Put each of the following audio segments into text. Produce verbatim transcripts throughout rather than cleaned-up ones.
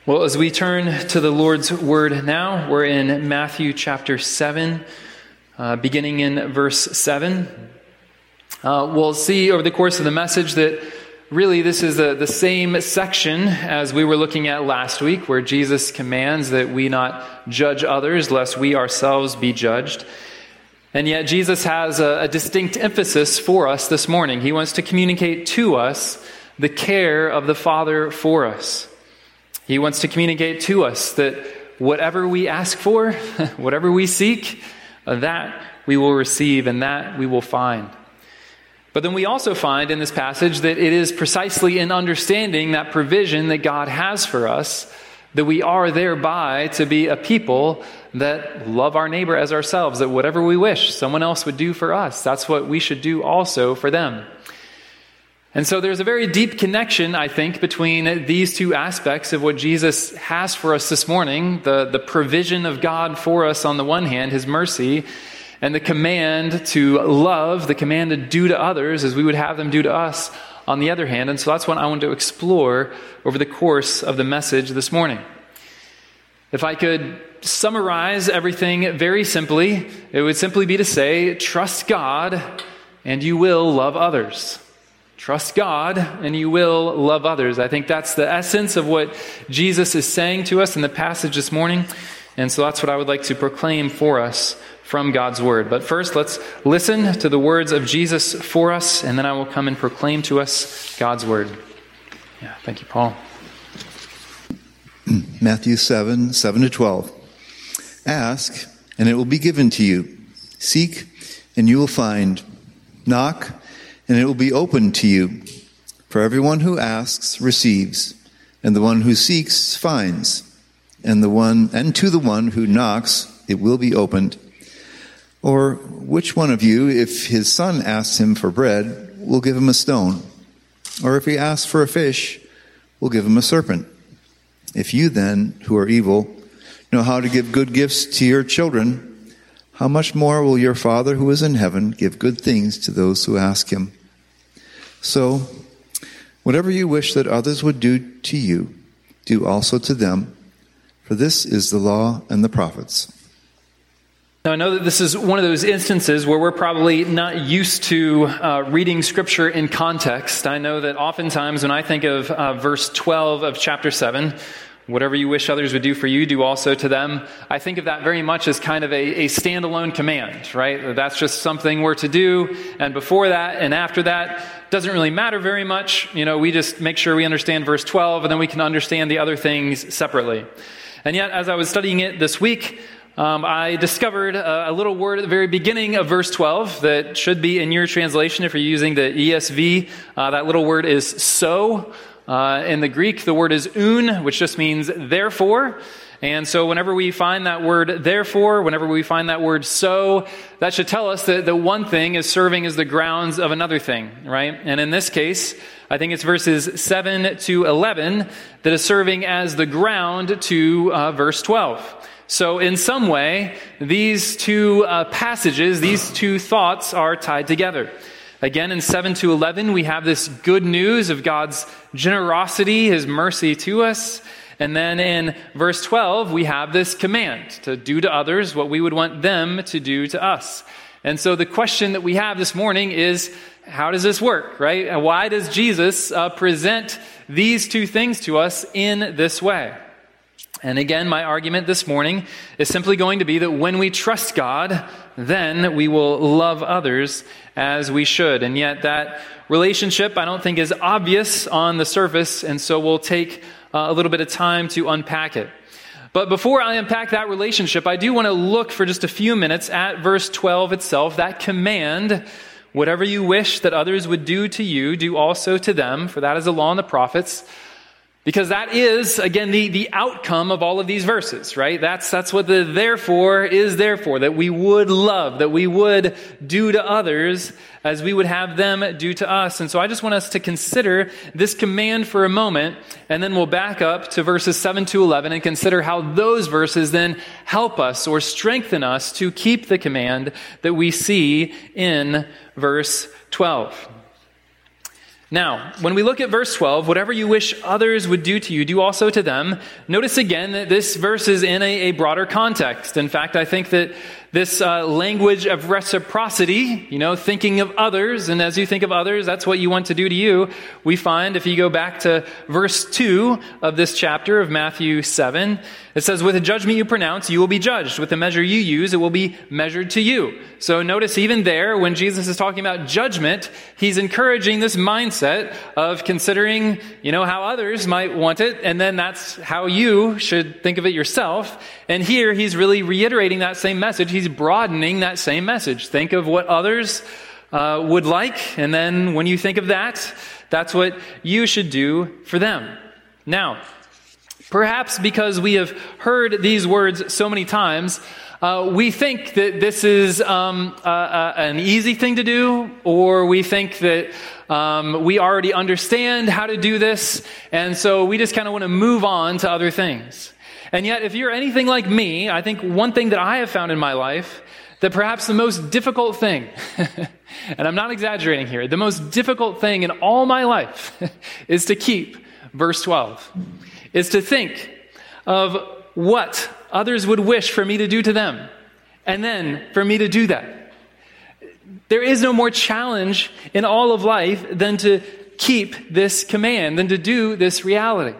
Well, as we turn to the Lord's Word now, we're in Matthew chapter seven, uh, beginning in verse seven. Uh, we'll see over the course of the message that really this is the, the same section as we were looking at last week, where Jesus commands that we not judge others, lest we ourselves be judged. And yet Jesus has a, a distinct emphasis for us this morning. He wants to communicate to us the care of the Father for us. He wants to communicate to us that whatever we ask for, whatever we seek, that we will receive and that we will find. But then we also find in this passage that it is precisely in understanding that provision that God has for us that we are thereby to be a people that love our neighbor as ourselves, that whatever we wish someone else would do for us, that's what we should do also for them. And so there's a very deep connection, I think, between these two aspects of what Jesus has for us this morning, the, the provision of God for us on the one hand, His mercy, and the command to love, the command to do to others as we would have them do to us on the other hand. And so that's what I want to explore over the course of the message this morning. If I could summarize everything very simply, it would simply be to say, trust God and you will love others. Trust God and you will love others. I think that's the essence of what Jesus is saying to us in the passage this morning. And so that's what I would like to proclaim for us from God's Word. But first, let's listen to the words of Jesus for us, and then I will come and proclaim to us God's Word. Yeah, thank you, Paul. Matthew seven, seven to twelve. Ask, and it will be given to you. Seek, and you will find. Knock, and it will be opened to you. For everyone who asks receives, and the one who seeks finds, and the one and to the one who knocks it will be opened. Or which one of you, if his son asks him for bread, will give him a stone? Or if he asks for a fish, will give him a serpent? If you then, who are evil, know how to give good gifts to your children, how much more will your Father who is in heaven give good things to those who ask him? So, whatever you wish that others would do to you, do also to them, for this is the law and the prophets. Now, I know that this is one of those instances where we're probably not used to uh, reading Scripture in context. I know that oftentimes when I think of uh, verse twelve of chapter seven, whatever you wish others would do for you, do also to them, I think of that very much as kind of a, a standalone command, right? That's just something we're to do, and before that and after that, doesn't really matter very much. You know, we just make sure we understand verse twelve, and then we can understand the other things separately. And yet, as I was studying it this week, Um, I discovered a, a little word at the very beginning of verse twelve that should be in your translation if you're using the E S V. Uh, that little word is so. Uh, in the Greek, the word is un, which just means therefore. And so whenever we find that word therefore, whenever we find that word so, that should tell us that the one thing is serving as the grounds of another thing, right? And in this case, I think it's verses seven to eleven that is serving as the ground to uh, verse twelve. So in some way, these two uh, passages, these two thoughts are tied together. Again, in seven to eleven, we have this good news of God's generosity, His mercy to us. And then in verse twelve, we have this command to do to others what we would want them to do to us. And so the question that we have this morning is, how does this work, right? Why does Jesus uh, present these two things to us in this way? And again, my argument this morning is simply going to be that when we trust God, then we will love others as we should. And yet that relationship, I don't think, is obvious on the surface, and so we'll take uh, a little bit of time to unpack it. But before I unpack that relationship, I do want to look for just a few minutes at verse twelve itself, that command, whatever you wish that others would do to you, do also to them, for that is the law and the prophets. Because that is, again, the, the outcome of all of these verses, right? That's, that's what the therefore is there for, that we would love, that we would do to others as we would have them do to us. And so I just want us to consider this command for a moment, and then we'll back up to verses seven to eleven and consider how those verses then help us or strengthen us to keep the command that we see in verse twelve. Now, when we look at verse twelve, whatever you wish others would do to you, do also to them. Notice again that this verse is in a, a broader context. In fact, I think that this uh, language of reciprocity, you know, thinking of others, and as you think of others, that's what you want to do to you. We find, if you go back to verse two of this chapter of Matthew seven, it says, with the judgment you pronounce, you will be judged. With the measure you use, it will be measured to you. So notice even there, when Jesus is talking about judgment, he's encouraging this mindset of considering, you know, how others might want it, and then that's how you should think of it yourself. And here, he's really reiterating that same message. He's broadening that same message. Think of what others uh, would like, and then when you think of that, that's what you should do for them. Now, perhaps because we have heard these words so many times, uh, we think that this is um, uh, uh, an easy thing to do, or we think that um, we already understand how to do this, and so we just kind of want to move on to other things. And yet, if you're anything like me, I think one thing that I have found in my life, that perhaps the most difficult thing, and I'm not exaggerating here, the most difficult thing in all my life is to keep verse twelve, is to think of what others would wish for me to do to them, and then for me to do that. There is no more challenge in all of life than to keep this command, than to do this reality.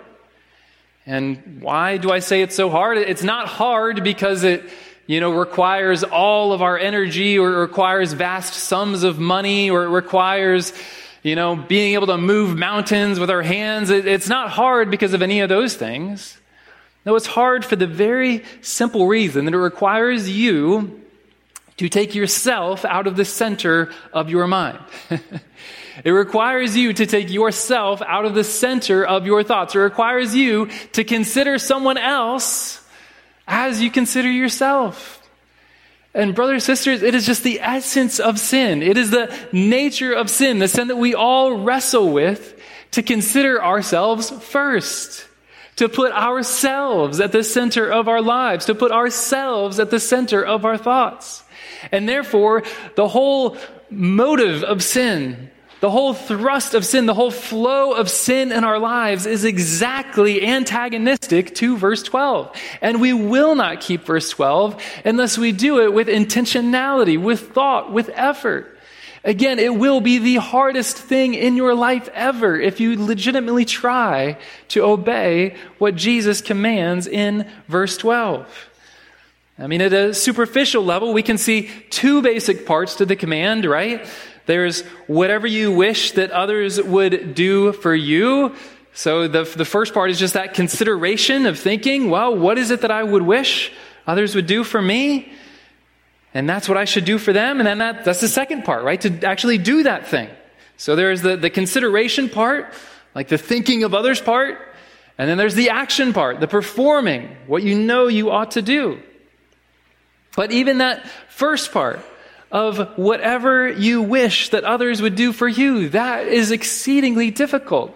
And why do I say it's so hard? It's not hard because it, you know, requires all of our energy, or it requires vast sums of money, or it requires, you know, being able to move mountains with our hands. It, it's not hard because of any of those things. No, it's hard for the very simple reason that it requires you to take yourself out of the center of your mind. It requires you to take yourself out of the center of your thoughts. It requires you to consider someone else as you consider yourself. And brothers and sisters, it is just the essence of sin. It is the nature of sin, the sin that we all wrestle with, to consider ourselves first, to put ourselves at the center of our lives, to put ourselves at the center of our thoughts. And therefore, the whole motive of sin, the whole thrust of sin, the whole flow of sin in our lives is exactly antagonistic to verse twelve. And we will not keep verse twelve unless we do it with intentionality, with thought, with effort. Again, it will be the hardest thing in your life ever if you legitimately try to obey what Jesus commands in verse twelve. I mean, at a superficial level, we can see two basic parts to the command, right? There's whatever you wish that others would do for you. So the, the first part is just that consideration of thinking, well, what is it that I would wish others would do for me? And that's what I should do for them. And then that, that's the second part, right? To actually do that thing. So there's the, the consideration part, like the thinking of others part. And then there's the action part, the performing, what you know you ought to do. But even that first part, of whatever you wish that others would do for you, that is exceedingly difficult.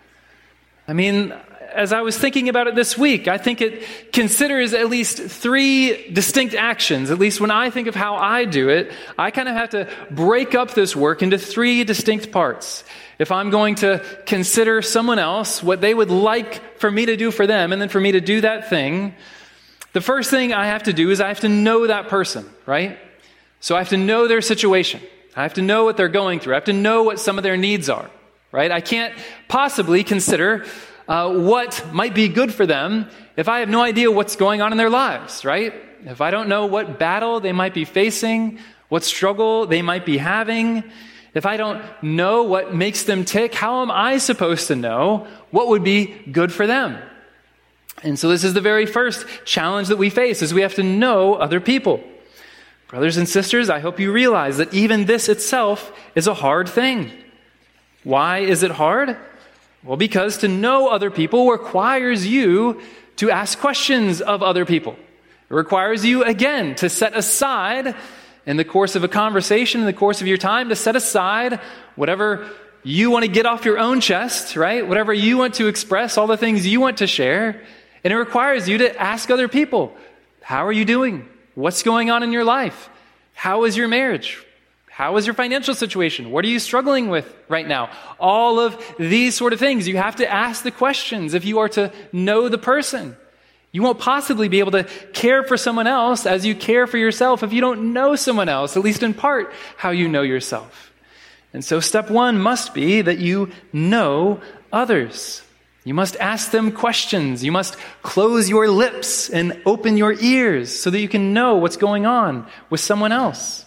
I mean, as I was thinking about it this week, I think it considers at least three distinct actions. At least when I think of how I do it, I kind of have to break up this work into three distinct parts. If I'm going to consider someone else, what they would like for me to do for them, and then for me to do that thing, the first thing I have to do is I have to know that person, right? So I have to know their situation. I have to know what they're going through. I have to know what some of their needs are, right? I can't possibly consider uh, what might be good for them if I have no idea what's going on in their lives, right? If I don't know what battle they might be facing, what struggle they might be having, if I don't know what makes them tick, how am I supposed to know what would be good for them? And so this is the very first challenge that we face, is we have to know other people. Brothers and sisters, I hope you realize that even this itself is a hard thing. Why is it hard? Well, because to know other people requires you to ask questions of other people. It requires you, again, to set aside, in the course of a conversation, in the course of your time, to set aside whatever you want to get off your own chest, right? Whatever you want to express, all the things you want to share. And it requires you to ask other people, how are you doing? What's going on in your life? How is your marriage? How is your financial situation? What are you struggling with right now? All of these sort of things. You have to ask the questions if you are to know the person. You won't possibly be able to care for someone else as you care for yourself if you don't know someone else, at least in part, how you know yourself. And so step one must be that you know others. You must ask them questions. You must close your lips and open your ears so that you can know what's going on with someone else.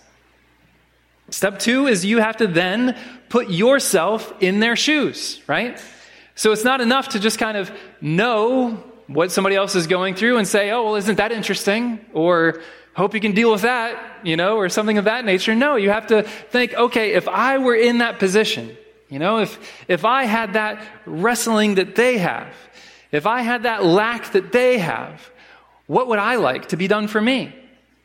Step two is you have to then put yourself in their shoes, right? So it's not enough to just kind of know what somebody else is going through and say, oh, well, isn't that interesting? Or hope you can deal with that, you know, or something of that nature. No, you have to think, okay, if I were in that position, you know, if if I had that wrestling that they have, if I had that lack that they have, what would I like to be done for me?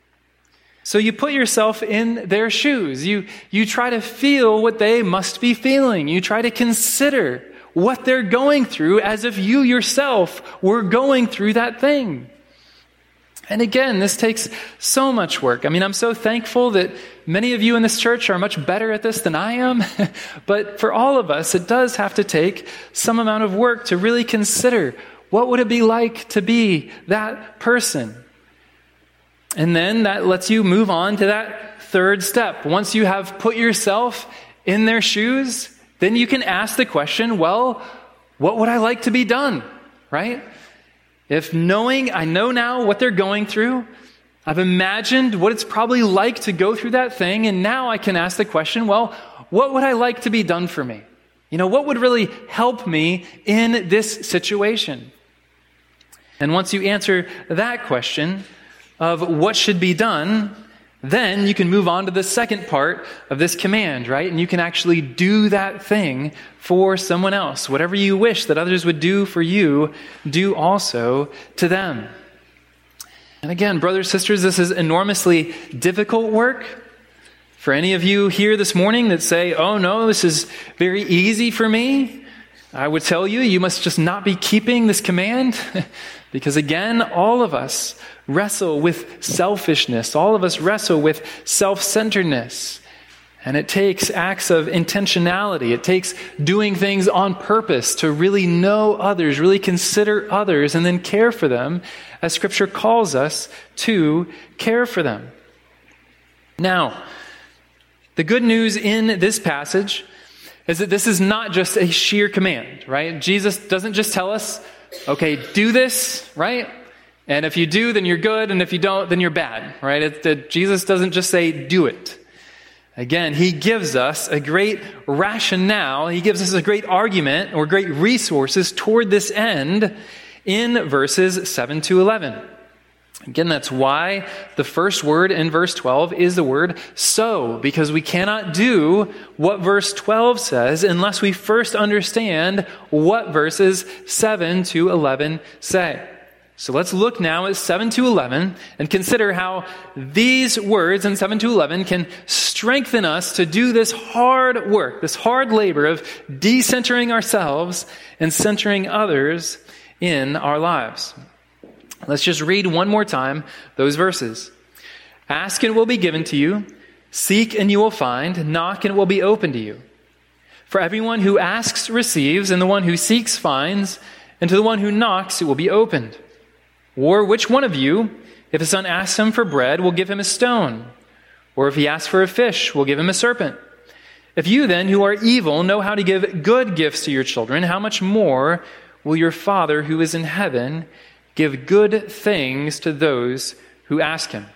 So you put yourself in their shoes. You, you try to feel what they must be feeling. You try to consider what they're going through as if you yourself were going through that thing. And again, this takes so much work. I mean, I'm so thankful that many of you in this church are much better at this than I am. But for all of us, it does have to take some amount of work to really consider what would it be like to be that person. And then that lets you move on to that third step. Once you have put yourself in their shoes, then you can ask the question, well, what would I like to be done, right? If knowing, I know now what they're going through, I've imagined what it's probably like to go through that thing, and now I can ask the question, well, what would I like to be done for me? You know, what would really help me in this situation? And once you answer that question of what should be done, then you can move on to the second part of this command, right? And you can actually do that thing for someone else. Whatever you wish that others would do for you, do also to them. And again, brothers, sisters, this is enormously difficult work. For any of you here this morning that say, oh no, this is very easy for me, I would tell you, you must just not be keeping this command. Because again, all of us wrestle with selfishness. All of us wrestle with self-centeredness. And it takes acts of intentionality. It takes doing things on purpose to really know others, really consider others, and then care for them as Scripture calls us to care for them. Now, the good news in this passage is that this is not just a sheer command, right? Jesus doesn't just tell us, okay, do this, right? And if you do, then you're good, and if you don't, then you're bad, right? It, it, Jesus doesn't just say, do it. Again, he gives us a great rationale, he gives us a great argument or great resources toward this end in verses seven to eleven. Again, that's why the first word in verse twelve is the word so, because we cannot do what verse twelve says unless we first understand what verses seven to eleven say. So let's look now at seven to eleven and consider how these words in seven to eleven can strengthen us to do this hard work, this hard labor of decentering ourselves and centering others in our lives. Let's just read one more time those verses. Ask and it will be given to you. Seek and you will find. Knock and it will be opened to you. For everyone who asks receives, and the one who seeks finds, and to the one who knocks it will be opened. Or which one of you, if his son asks him for bread, will give him a stone? Or if he asks for a fish, will give him a serpent? If you then, who are evil, know how to give good gifts to your children, how much more will your Father who is in heaven give good things to those who ask him?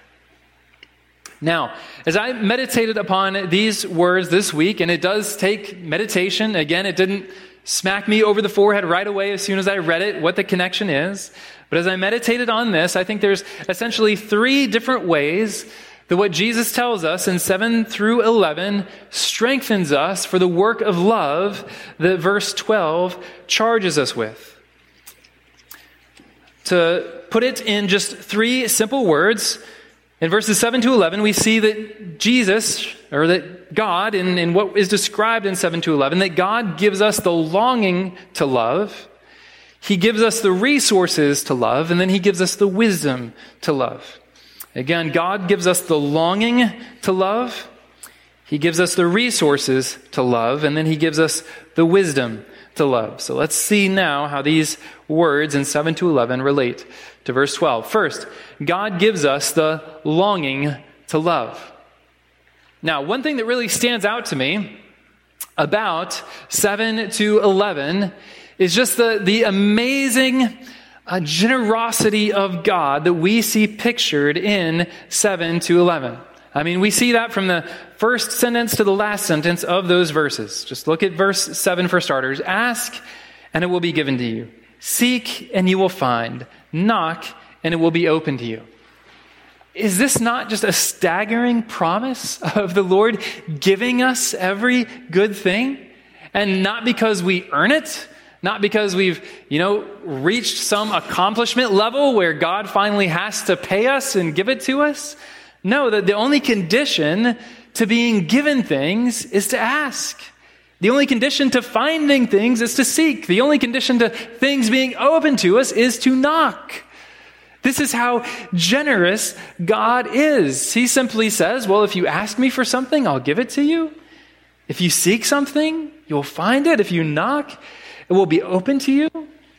Now, as I meditated upon these words this week, and it does take meditation, again, it didn't smack me over the forehead right away as soon as I read it, what the connection is. But as I meditated on this, I think there's essentially three different ways that what Jesus tells us in seven through eleven strengthens us for the work of love that verse twelve charges us with. To put it in just three simple words, in verses seven to eleven, we see that Jesus, or that God, in, in what is described in seven to eleven, that God gives us the longing to love, he gives us the resources to love, and then he gives us the wisdom to love. Again, God gives us the longing to love, He gives us the resources to love, and then he gives us the wisdom to love. So let's see now how these words in seven to eleven relate to verse twelve. First, God gives us the longing to love. Now, one thing that really stands out to me about seven to eleven is just the, the amazing uh, generosity of God that we see pictured in seven to eleven. I mean, we see that from the first sentence to the last sentence of those verses. Just look at verse seven for starters. Ask, and it will be given to you. Seek, and you will find. Knock, and it will be open to you. Is this not just a staggering promise of the Lord giving us every good thing? And not because we earn it, not because we've, you know, reached some accomplishment level where God finally has to pay us and give it to us. No, that the only condition to being given things is to ask. The only condition to finding things is to seek. The only condition to things being open to us is to knock. This is how generous God is. He simply says, well, if you ask me for something, I'll give it to you. If you seek something, you'll find it. If you knock, it will be open to you.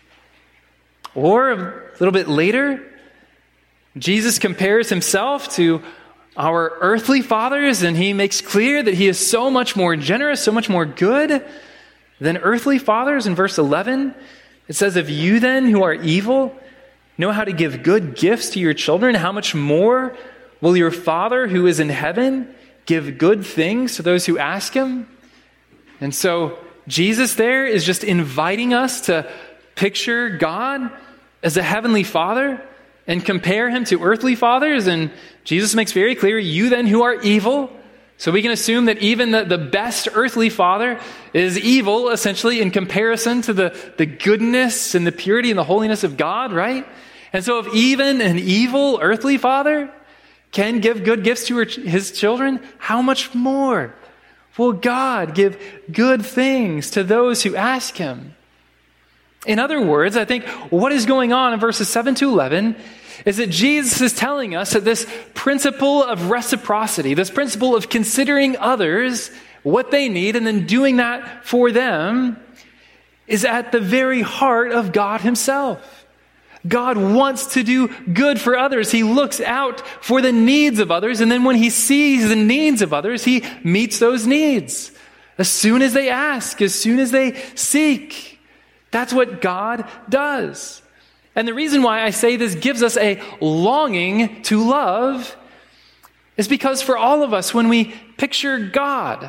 Or a little bit later, Jesus compares himself to our earthly fathers, and he makes clear that he is so much more generous, so much more good than earthly fathers. In verse eleven, it says, if you then who are evil know how to give good gifts to your children, how much more will your Father who is in heaven give good things to those who ask him? And so Jesus there is just inviting us to picture God as a heavenly Father and compare him to earthly fathers. And Jesus makes very clear, you then who are evil. So we can assume that even the, the best earthly father is evil, essentially, in comparison to the, the goodness and the purity and the holiness of God, right? And so if even an evil earthly father can give good gifts to her, his children, how much more will God give good things to those who ask him? In other words, I think what is going on in verses seven to eleven is that Jesus is telling us that this principle of reciprocity, this principle of considering others, what they need, and then doing that for them, is at the very heart of God himself. God wants to do good for others. He looks out for the needs of others, and then when he sees the needs of others, he meets those needs. As soon as they ask, as soon as they seek. That's what God does. And the reason why I say this gives us a longing to love is because for all of us, when we picture God,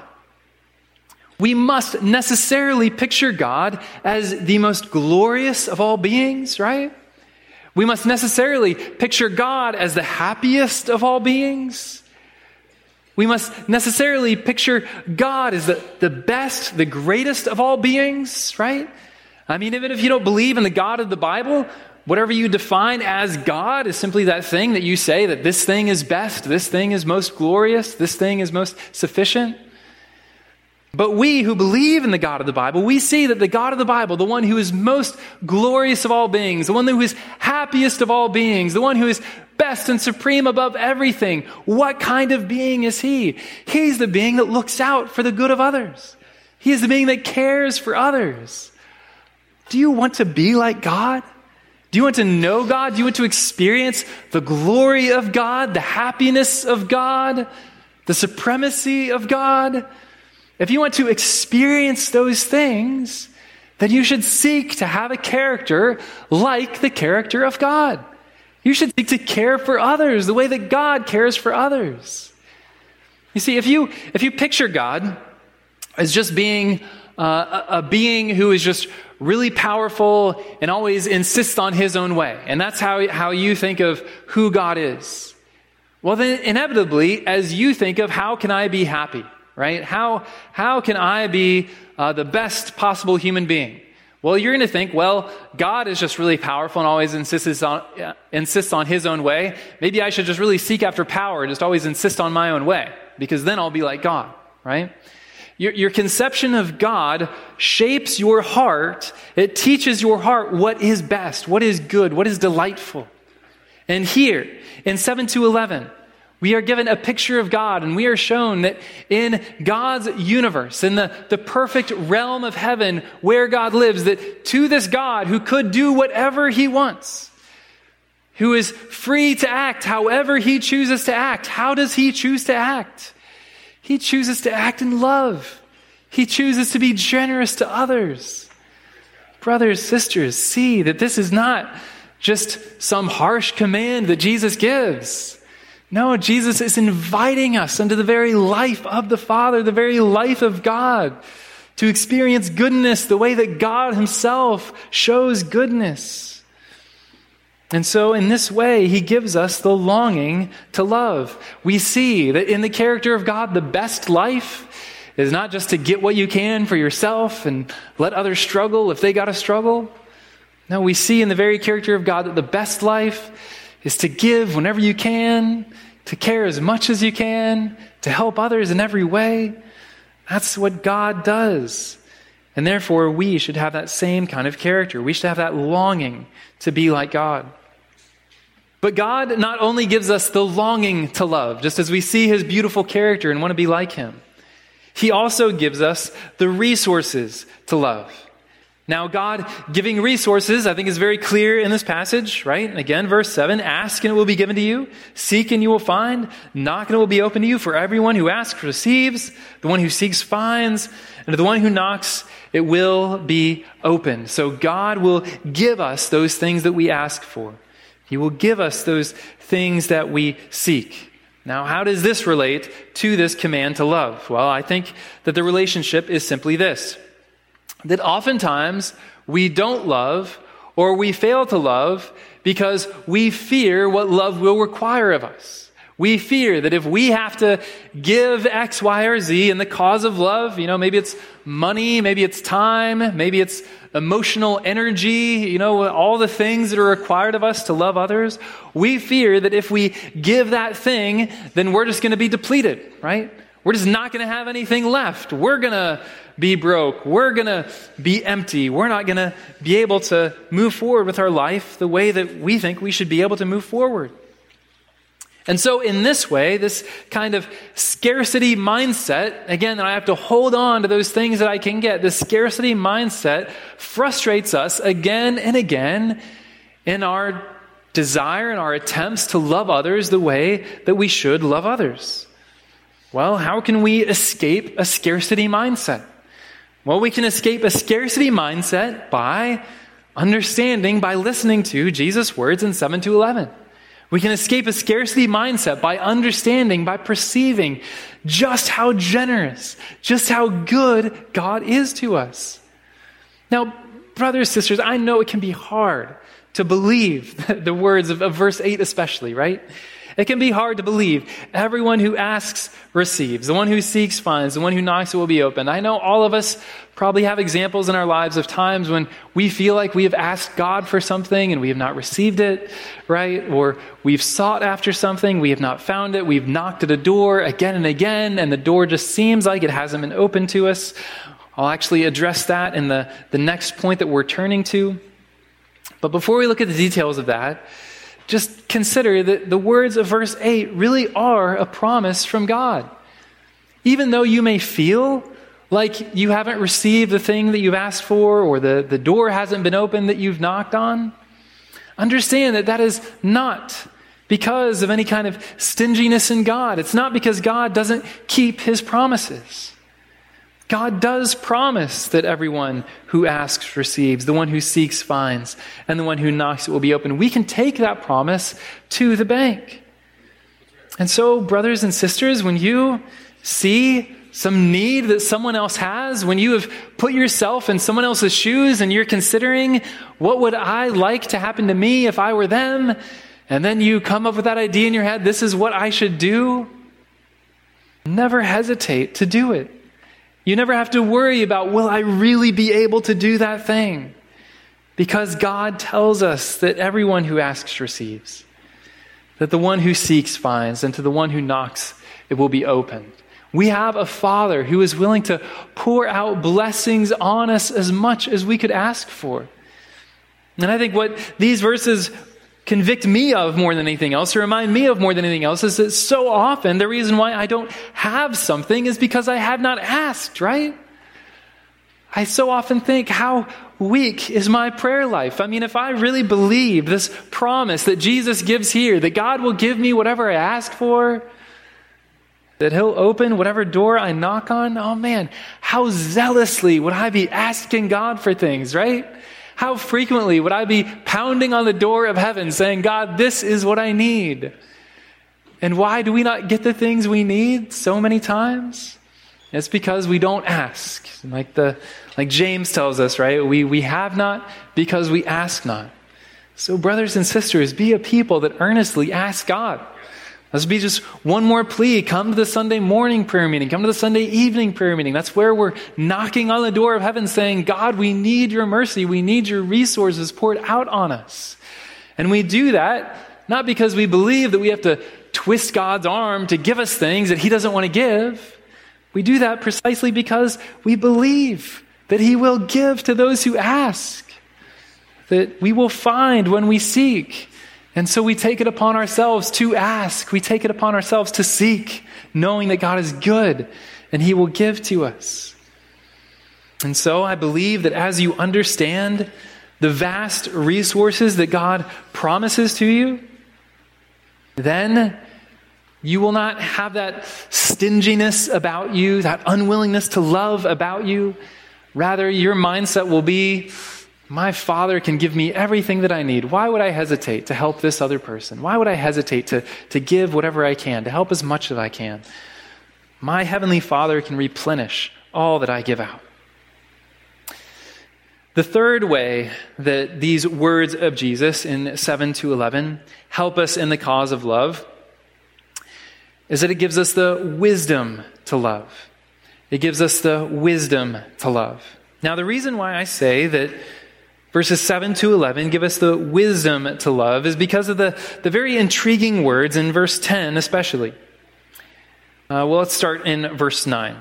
we must necessarily picture God as the most glorious of all beings, right? We must necessarily picture God as the happiest of all beings. We must necessarily picture God as the, the best, the greatest of all beings, right? I mean, even if you don't believe in the God of the Bible, whatever you define as God is simply that thing that you say that this thing is best, this thing is most glorious, this thing is most sufficient. But we who believe in the God of the Bible, we see that the God of the Bible, the one who is most glorious of all beings, the one who is happiest of all beings, the one who is best and supreme above everything, what kind of being is he? He's the being that looks out for the good of others. He is the being that cares for others. Do you want to be like God? Do you want to know God? Do you want to experience the glory of God, the happiness of God, the supremacy of God? If you want to experience those things, then you should seek to have a character like the character of God. You should seek to care for others the way that God cares for others. You see, if you if you picture God as just being uh, a, a being who is just really powerful and always insists on his own way, and that's how, how you think of who God is, well then inevitably, as you think of how can I be happy, right? How, how can I be uh, the best possible human being? Well, you're going to think, well, God is just really powerful and always insists on, uh, insists on his own way. Maybe I should just really seek after power and just always insist on my own way, because then I'll be like God, right? Your, your conception of God shapes your heart. It teaches your heart what is best, what is good, what is delightful. And here, in seven to eleven, We are given a picture of God, and we are shown that in God's universe, in the, the perfect realm of heaven where God lives, that to this God who could do whatever he wants, who is free to act however he chooses to act, how does he choose to act? He chooses to act in love. He chooses to be generous to others. Brothers, sisters, see that this is not just some harsh command that Jesus gives. No, Jesus is inviting us into the very life of the Father, the very life of God, to experience goodness the way that God himself shows goodness. And so in this way, he gives us the longing to love. We see that in the character of God, the best life is not just to get what you can for yourself and let others struggle if they got to struggle. No, we see in the very character of God that the best life is to give whenever you can, to care as much as you can, to help others in every way. That's what God does. And therefore, we should have that same kind of character. We should have that longing to be like God. But God not only gives us the longing to love, just as we see his beautiful character and want to be like him, he also gives us the resources to love. Now, God giving resources, I think, is very clear in this passage, right? Again, verse seven, ask and it will be given to you. Seek and you will find. Knock and it will be open to you. For everyone who asks receives. The one who seeks finds. And to the one who knocks, it will be open. So God will give us those things that we ask for. He will give us those things that we seek. Now, how does this relate to this command to love? Well, I think that the relationship is simply this. That oftentimes we don't love or we fail to love because we fear what love will require of us. We fear that if we have to give X, Y, or Z in the cause of love, you know, maybe it's money, maybe it's time, maybe it's emotional energy, you know, all the things that are required of us to love others. We fear that if we give that thing, then we're just going to be depleted, right? We're just not going to have anything left. We're going to be broke. We're going to be empty. We're not going to be able to move forward with our life the way that we think we should be able to move forward. And so in this way, this kind of scarcity mindset, again, I have to hold on to those things that I can get. This scarcity mindset frustrates us again and again in our desire and our attempts to love others the way that we should love others. Well, how can we escape a scarcity mindset? Well, we can escape a scarcity mindset by understanding, by listening to Jesus' words in seven to eleven. We can escape a scarcity mindset by understanding, by perceiving just how generous, just how good God is to us. Now, brothers, sisters, I know it can be hard to believe the words of, of verse eight especially, right? It can be hard to believe everyone who asks receives, the one who seeks finds, the one who knocks it will be opened. I know all of us probably have examples in our lives of times when we feel like we have asked God for something and we have not received it, right? Or we've sought after something, we have not found it, we've knocked at a door again and again, and the door just seems like it hasn't been opened to us. I'll actually address that in the, the next point that we're turning to. But before we look at the details of that, just consider that the words of verse eight really are a promise from God. Even though you may feel like you haven't received the thing that you've asked for, or the, the door hasn't been opened that you've knocked on, understand that that is not because of any kind of stinginess in God. It's not because God doesn't keep his promises. God does promise that everyone who asks receives, the one who seeks finds, and the one who knocks it will be open. We can take that promise to the bank. And so, brothers and sisters, when you see some need that someone else has, when you have put yourself in someone else's shoes and you're considering, what would I like to happen to me if I were them? And then you come up with that idea in your head, this is what I should do. Never hesitate to do it. You never have to worry about, will I really be able to do that thing? Because God tells us that everyone who asks receives, that the one who seeks finds, and to the one who knocks it will be opened. We have a Father who is willing to pour out blessings on us as much as we could ask for. And I think what these verses convict me of more than anything else, or remind me of more than anything else, is that so often the reason why I don't have something is because I have not asked, right? I so often think, how weak is my prayer life? I mean, if I really believe this promise that Jesus gives here, that God will give me whatever I ask for, that he'll open whatever door I knock on, oh man, how zealously would I be asking God for things, right? How frequently would I be pounding on the door of heaven saying, God, this is what I need. And why do we not get the things we need so many times? It's because we don't ask. Like the like James tells us, right? We we have not because we ask not. So brothers and sisters, be a people that earnestly ask God. Let's be just one more plea. Come to the Sunday morning prayer meeting. Come to the Sunday evening prayer meeting. That's where we're knocking on the door of heaven saying, God, we need your mercy. We need your resources poured out on us. And we do that not because we believe that we have to twist God's arm to give us things that he doesn't want to give. We do that precisely because we believe that he will give to those who ask, that we will find when we seek. And so we take it upon ourselves to ask. We take it upon ourselves to seek, knowing that God is good and he will give to us. And so I believe that as you understand the vast resources that God promises to you, then you will not have that stinginess about you, that unwillingness to love about you. Rather, your mindset will be, my Father can give me everything that I need. Why would I hesitate to help this other person? Why would I hesitate to, to give whatever I can, to help as much as I can? My Heavenly Father can replenish all that I give out. The third way that these words of Jesus in seven to eleven help us in the cause of love is that it gives us the wisdom to love. It gives us the wisdom to love. Now, the reason why I say that verses seven to eleven give us the wisdom to love is because of the, the very intriguing words in verse ten especially. Uh, well, let's start in verse nine.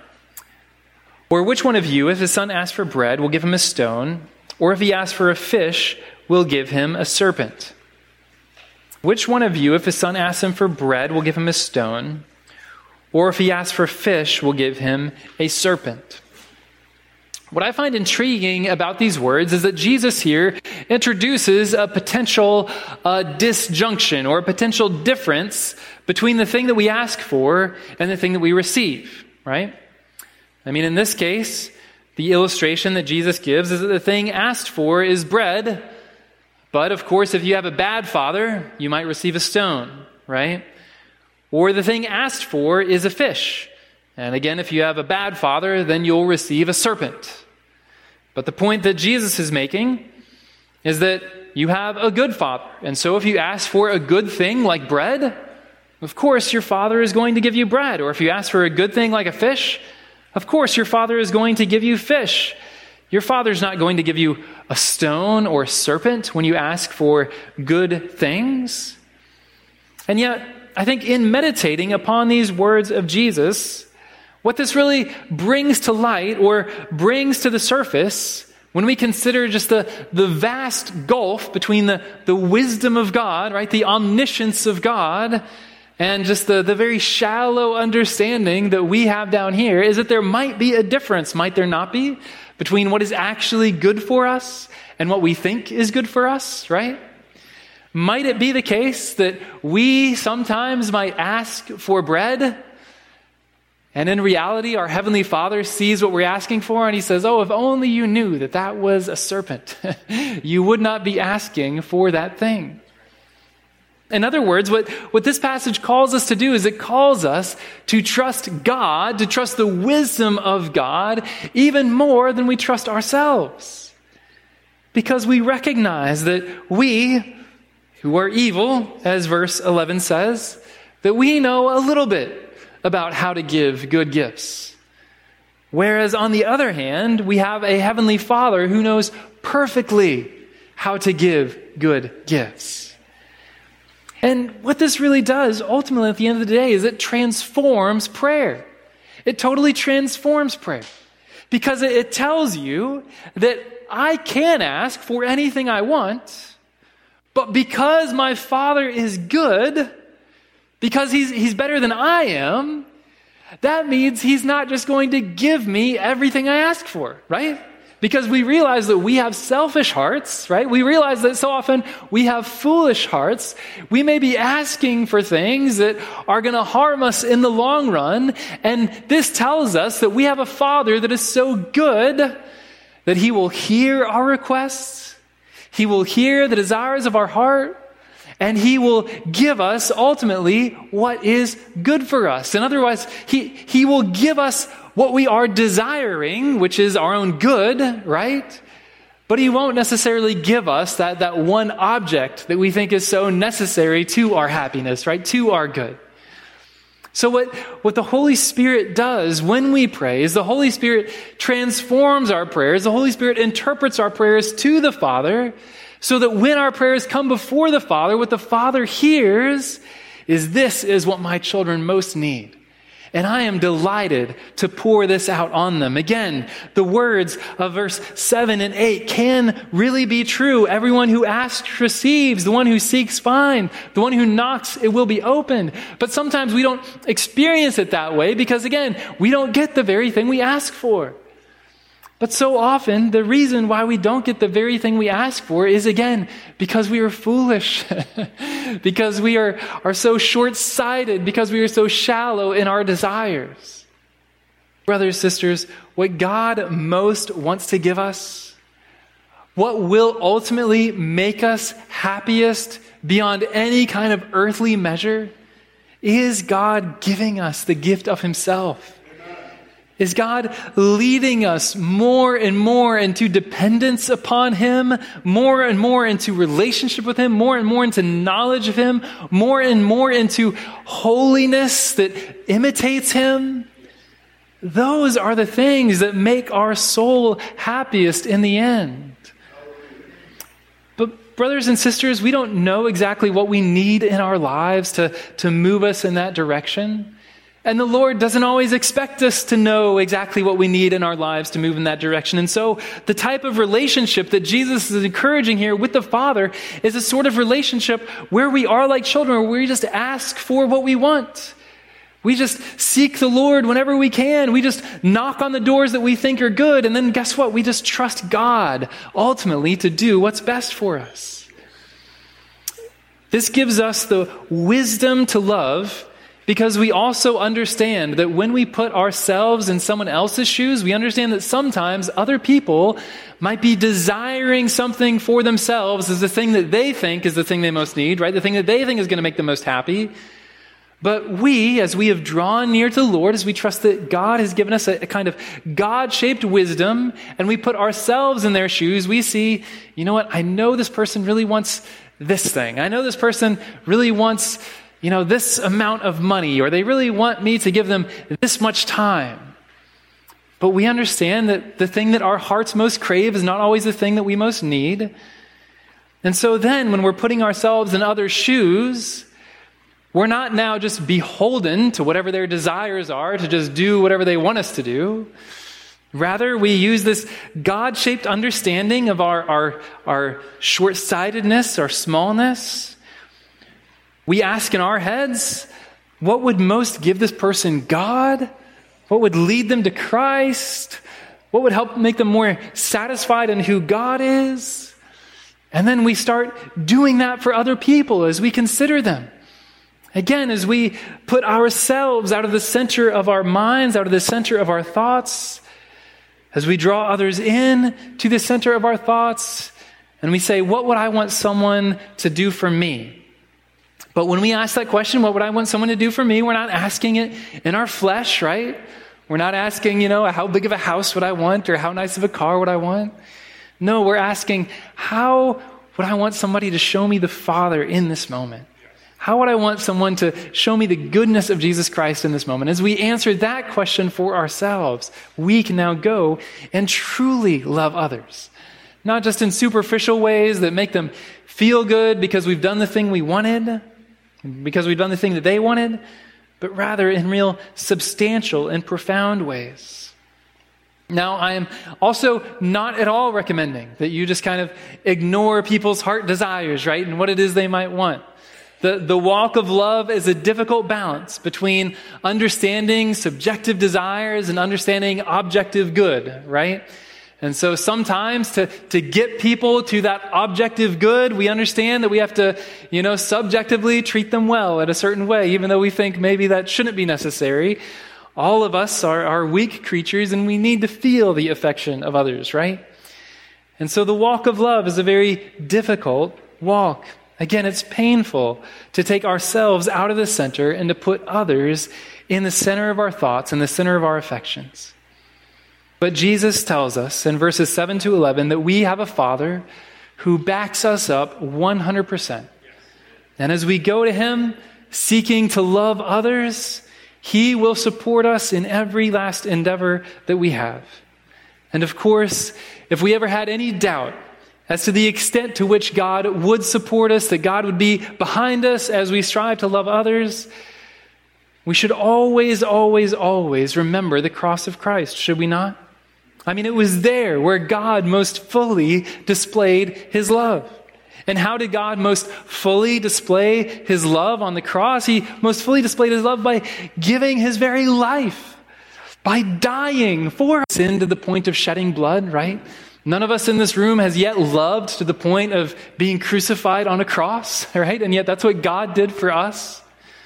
Or which one of you, if his son asks for bread, will give him a stone? Or if he asks for a fish, will give him a serpent? Which one of you, if his son asks him for bread, will give him a stone? Or if he asks for fish, will give him a serpent? What I find intriguing about these words is that Jesus here introduces a potential uh, disjunction or a potential difference between the thing that we ask for and the thing that we receive, right? I mean, in this case, the illustration that Jesus gives is that the thing asked for is bread, but of course, if you have a bad father, you might receive a stone, right? Or the thing asked for is a fish. And again, if you have a bad father, then you'll receive a serpent. But the point that Jesus is making is that you have a good father. And so if you ask for a good thing like bread, of course your father is going to give you bread. Or if you ask for a good thing like a fish, of course your father is going to give you fish. Your father's not going to give you a stone or a serpent when you ask for good things. And yet, I think in meditating upon these words of Jesus, what this really brings to light or brings to the surface when we consider just the, the vast gulf between the, the wisdom of God, right, the omniscience of God, and just the, the very shallow understanding that we have down here, is that there might be a difference, might there not be, between what is actually good for us and what we think is good for us, right? Might it be the case that we sometimes might ask for bread, and in reality, our Heavenly Father sees what we're asking for, and he says, oh, if only you knew that that was a serpent, you would not be asking for that thing. In other words, what, what this passage calls us to do is it calls us to trust God, to trust the wisdom of God, even more than we trust ourselves. Because we recognize that we, who are evil, as verse eleven says, that we know a little bit about how to give good gifts. Whereas on the other hand, we have a Heavenly Father who knows perfectly how to give good gifts. And what this really does, ultimately at the end of the day, is it transforms prayer. It totally transforms prayer. Because it, it tells you that I can ask for anything I want, But because my Father is good, because he's, he's better than I am, that means he's not just going to give me everything I ask for, right? Because we realize that we have selfish hearts, right? We realize that so often we have foolish hearts. We may be asking for things that are going to harm us in the long run. And this tells us that we have a Father that is so good that he will hear our requests. He will hear the desires of our heart. And he will give us ultimately what is good for us. And otherwise, he, he will give us what we are desiring, which is our own good, right? But he won't necessarily give us that, that one object that we think is so necessary to our happiness, right? To our good. So what, what the Holy Spirit does when we pray is the Holy Spirit transforms our prayers. The Holy Spirit interprets our prayers to the Father, so that when our prayers come before the Father, what the Father hears is, this is what my children most need. And I am delighted to pour this out on them. Again, the words of verse seven and eight can really be true. Everyone who asks receives. The one who seeks finds. The one who knocks, it will be opened. But sometimes we don't experience it that way because, again, we don't get the very thing we ask for. But so often, the reason why we don't get the very thing we ask for is, again, because we are foolish, because we are, are so short-sighted, because we are so shallow in our desires. Brothers, sisters, what God most wants to give us, what will ultimately make us happiest beyond any kind of earthly measure, is God giving us the gift of himself. Is God leading us more and more into dependence upon him, more and more into relationship with him, more and more into knowledge of him, more and more into holiness that imitates him? Those are the things that make our soul happiest in the end. But brothers and sisters, we don't know exactly what we need in our lives to, to move us in that direction. And the Lord doesn't always expect us to know exactly what we need in our lives to move in that direction. And so the type of relationship that Jesus is encouraging here with the Father is a sort of relationship where we are like children, where we just ask for what we want. We just seek the Lord whenever we can. We just knock on the doors that we think are good. And then guess what? We just trust God ultimately to do what's best for us. This gives us the wisdom to love, because we also understand that when we put ourselves in someone else's shoes, we understand that sometimes other people might be desiring something for themselves as the thing that they think is the thing they most need, right? The thing that they think is going to make them most happy. But we, as we have drawn near to the Lord, as we trust that God has given us a, a kind of God-shaped wisdom, and we put ourselves in their shoes, we see, you know what, I know this person really wants this thing. I know this person really wants, you know, this amount of money, or they really want me to give them this much time. But we understand that the thing that our hearts most crave is not always the thing that we most need. And so then when we're putting ourselves in others' shoes, we're not now just beholden to whatever their desires are, to just do whatever they want us to do. Rather, we use this God-shaped understanding of our, our, our short-sightedness, our smallness. We ask in our heads, what would most give this person God? What would lead them to Christ? What would help make them more satisfied in who God is? And then we start doing that for other people as we consider them. Again, as we put ourselves out of the center of our minds, out of the center of our thoughts, as we draw others in to the center of our thoughts, and we say, what would I want someone to do for me? But when we ask that question, what would I want someone to do for me? We're not asking it in our flesh, right? We're not asking, you know, how big of a house would I want, or how nice of a car would I want? No, we're asking, how would I want somebody to show me the Father in this moment? How would I want someone to show me the goodness of Jesus Christ in this moment? As we answer that question for ourselves, we can now go and truly love others. Not just in superficial ways that make them feel good because we've done the thing we wanted, because we've done the thing that they wanted, but rather in real substantial and profound ways. Now, I am also not at all recommending that you just kind of ignore people's heart desires, right, and what it is they might want. The, the walk of love is a difficult balance between understanding subjective desires and understanding objective good, right? And so sometimes to, to get people to that objective good, we understand that we have to, you know, subjectively treat them well in a certain way, even though we think maybe that shouldn't be necessary. All of us are, are weak creatures, and we need to feel the affection of others, right? And so the walk of love is a very difficult walk. Again, it's painful to take ourselves out of the center and to put others in the center of our thoughts and the center of our affections. But Jesus tells us in verses seven to eleven that we have a Father who backs us up one hundred percent. And as we go to Him seeking to love others, He will support us in every last endeavor that we have. And of course, if we ever had any doubt as to the extent to which God would support us, that God would be behind us as we strive to love others, we should always, always, always remember the cross of Christ, should we not? I mean, it was there where God most fully displayed His love. And how did God most fully display His love on the cross? He most fully displayed His love by giving His very life, by dying for sin to the point of shedding blood, right? None of us in this room has yet loved to the point of being crucified on a cross, right? And yet that's what God did for us.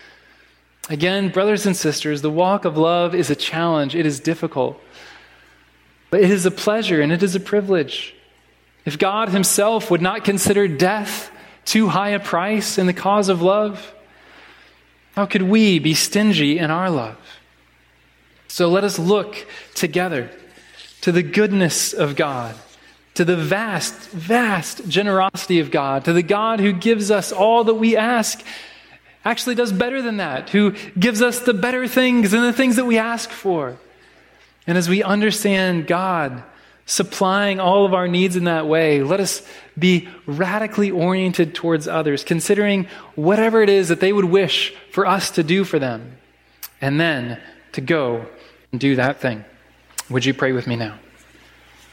Again, brothers and sisters, the walk of love is a challenge. It is difficult. But it is a pleasure and it is a privilege. If God Himself would not consider death too high a price in the cause of love, how could we be stingy in our love? So let us look together to the goodness of God, to the vast, vast generosity of God, to the God who gives us all that we ask, actually does better than that, who gives us the better things and the things that we ask for. And as we understand God supplying all of our needs in that way, let us be radically oriented towards others, considering whatever it is that they would wish for us to do for them, and then to go and do that thing. Would you pray with me now?